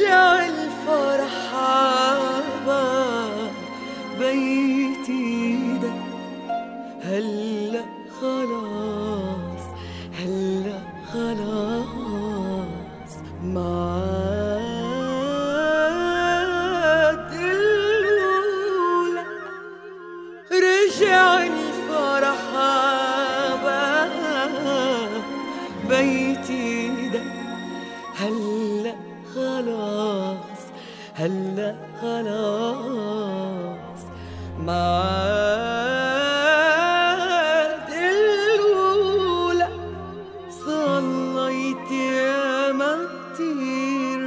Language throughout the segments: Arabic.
رجع الفرح عباب بيتي ده. هلأ خلاص هلأ خلاص ما عاد الأولى. رجع الفرح عباب بيتي ده. هلأ خلاص هلأ خلاص ما عاد الأولى. صليت ياما كتير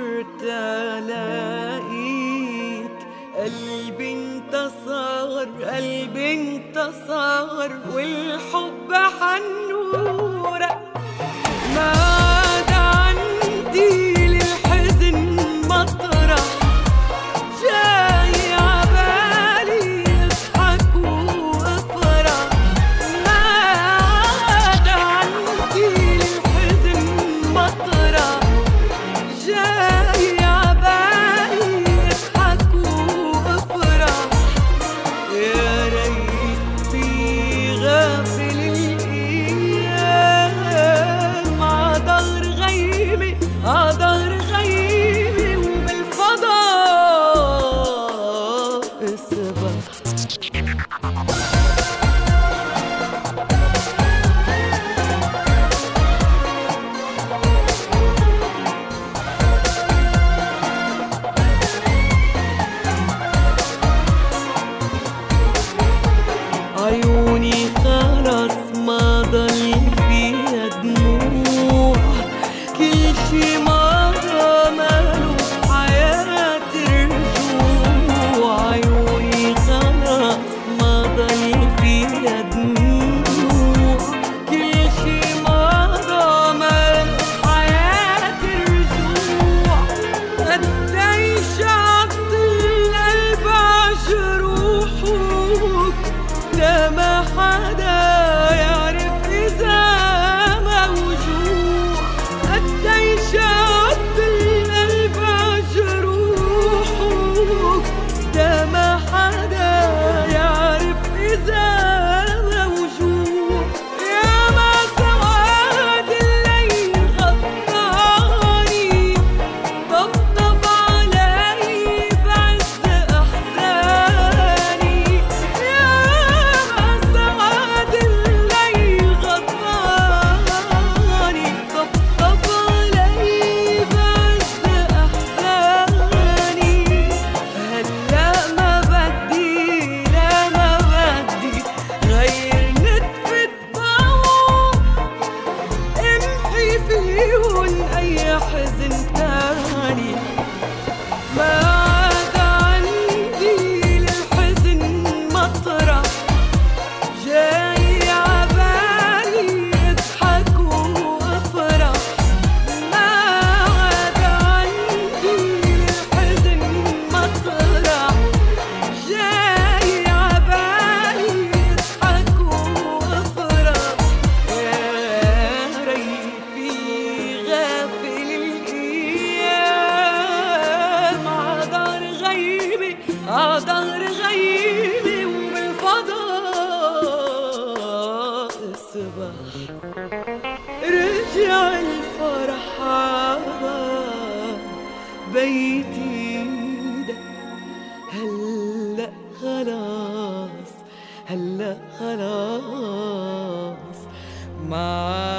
تلاقيك، قلبي انتصر قلبي انتصر والحب حنورك. ما عاد عندي للحزن مطرح، جاي عبالي اضحك وافرح. ما عاد عندي للحزن مطرح، جاي عبالي اضحك وافرح. يا ريت في غافل الايام عضهر غيمي عضهر غيمي وبالفضاء السبح. عيوني خلاص ما ضل فيها دموع، كل شي مرة ماله بحياة رجوع. عيوني خلاص ما ضل فيها دموع، كل شي مرة ماله بحياة رجوع. قديش عض القلب عجروحك، لا ما حدا يعرف إذا موجوع. قديش عض القلب عجروحك، لا ما حدا يعرف إذا موجوع. يا ما سواد الليل غطاني، طبطب علي بعز أحزاني. يا ما سواد الليل غطاني، طبطب علي بعز أحزاني. هلأ ما بدي لا ما بدي غير نتفة ضوء، امحي فيهن أي حزن تاني. ما عاد عندي للحزن مطرح، جاي عبالي اضحك وافرح. ما عاد عندي للحزن مطرح، جاي عبالي اضحك وافرح. يا ريت في غافل الايام عضهر غيمي عضهر غيمي وبالفضاء السبح. رجع الفرح عباب بيتي ده. هلأ خلاص هلأ خلاص ما